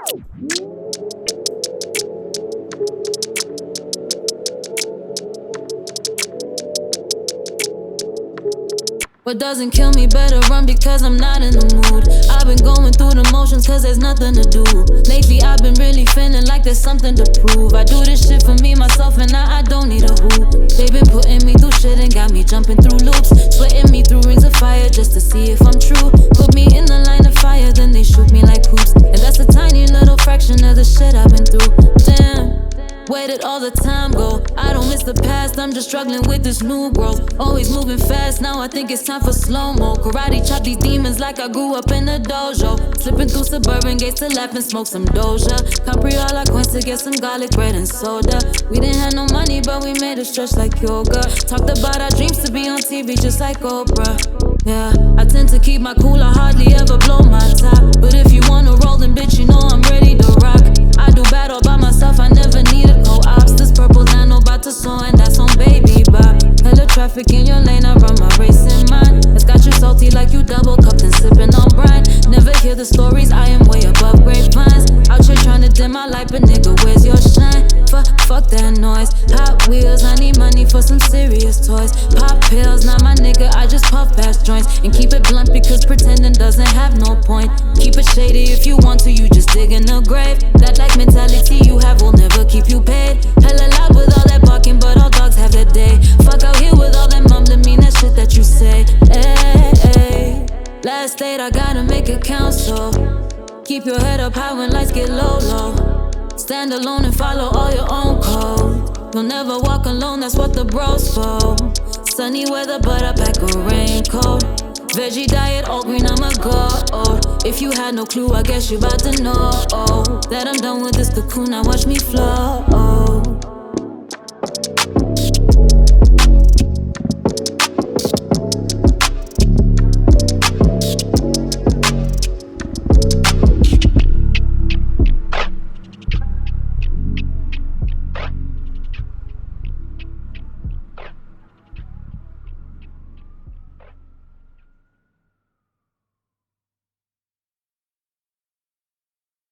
What doesn't kill me better run because I'm not in the mood. I've been going through the motions cause there's nothing to do. Lately I've been really feeling like there's something to prove. I do this shit for me, myself, and I don't need a who. They've been putting me through shit and got me jumping through loops, sweating me through rings of fire just to see if I'm true. Put me in the line of fire, then they shoot me like poops. And that's a tiny little fraction of the shit I've been through. Damn, where did all the time go? I don't miss the past, I'm just struggling with this new growth. Always moving fast, now I think it's time for slow-mo. Karate chop these demons like I grew up in a dojo. Slipping through suburban gates to laugh and smoke some Doja. Capri all our coins to get some garlic bread and soda. We didn't have no money, but we made it stretch like yoga. Talked about our dreams to be on TV just like Oprah. Yeah, I tend to keep my cool, I hardly ever blow my top. But if you wanna roll, then bitch, you know I'm ready to rock. I do battle by myself, I never needed co-ops. This purple nano about to soar, and that's on Baby Bop. Hella traffic in your lane, I run my race in mine. It's got you salty like you double cupped and sipping on brine. Never hear the stories, I am way above grapevines. Out here trying to dim my light, but nigga, where's your shine? Fuck that noise. Hot wheels, I need money for some serious toys. Pop pills, not my nigga, I just puff past joints. And keep it blunt because pretending doesn't have no point. Keep it shady if you want to, you just dig in the grave. That like mentality you have will never keep you paid. Hella loud with all that barking, but all dogs have their day. Fuck out here with all that mumbling, mean that shit that you say. Ay. Last date, I gotta make it count, so keep your head up high when lights get low. Stand alone and follow all your own code. You'll never walk alone, that's what the bros for. Sunny weather, but I pack a raincoat. Veggie diet, all green, I'm a goat. If you had no clue, I guess you about to know that I'm done with this cocoon, now watch me flow.